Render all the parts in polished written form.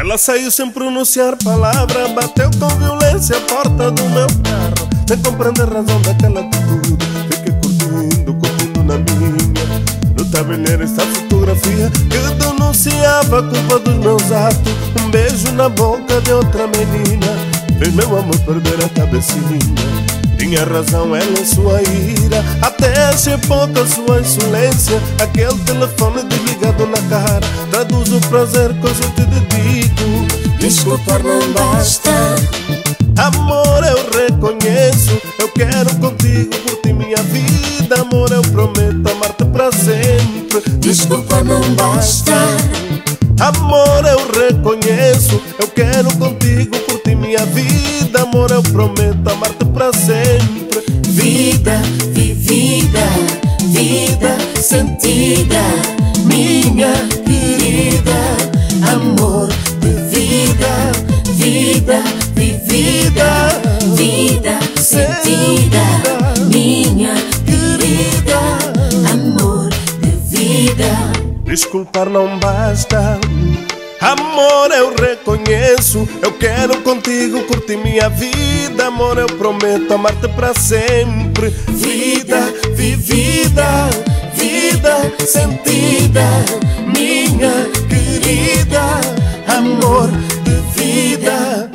Ela saiu sem pronunciar palavra, bateu com violência a porta do meu carro. Sem compreender a razão daquela atitude, fiquei curtindo na minha. No tabuleiro está a fotografia que denunciava a culpa dos meus atos. Um beijo na boca de outra menina fez meu amor perder a cabecinha. Tinha razão ela em sua ira, até achei pouca sua insolência. Aquele telefone desligado na cara traduz o prazer que eu já te dedico. Desculpar não basta, amor eu reconheço. Eu quero contigo curtir minha vida, amor eu prometo amar-te para sempre. Desculpar não basta, amor eu reconheço. Eu quero contigo curtir minha vida, amor eu prometo amar-te para sempre. vida vivida, vida sentida, minha querida. Amor de vida, vida vivida, vida sentida, minha querida. Amor de vida. Desculpar não basta, amor eu reconheço. Eu quero contigo curtir minha vida, amor eu prometo amar-te para sempre. Vida vivida, vida sentida, minha querida. Amor de vida.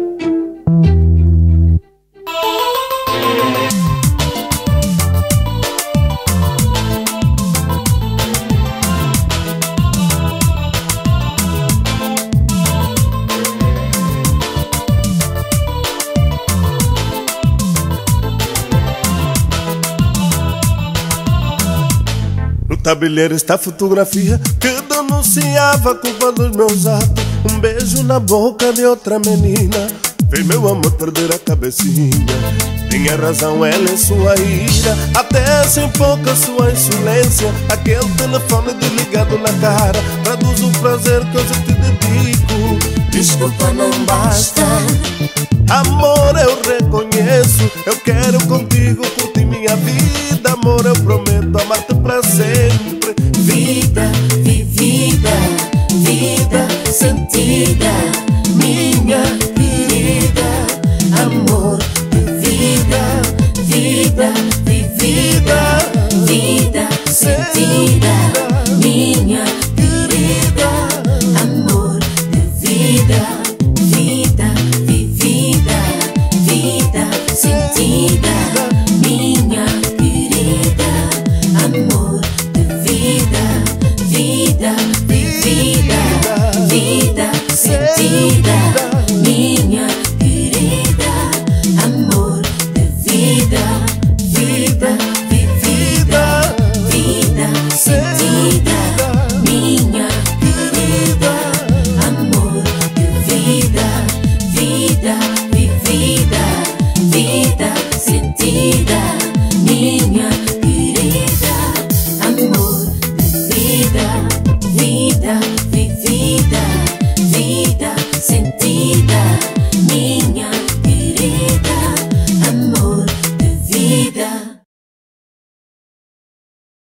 No tabuleiro está a fotografia que denunciava a culpa dos meus atos. Um beijo na boca de outra menina fez meu amor perder a cabecinha. Tinha razão ela em sua ira, até sem pouca sua insolência. Aquele telefone desligado na cara traduz o prazer que eu já te dedico. Desculpa não basta, amor eu reconheço. Eu quero contigo curtir minha vida, amor eu prometo amar-te para sempre. vida vivida, vida sentida, minha querida. Amor de vida, vida vivida, vida sentida,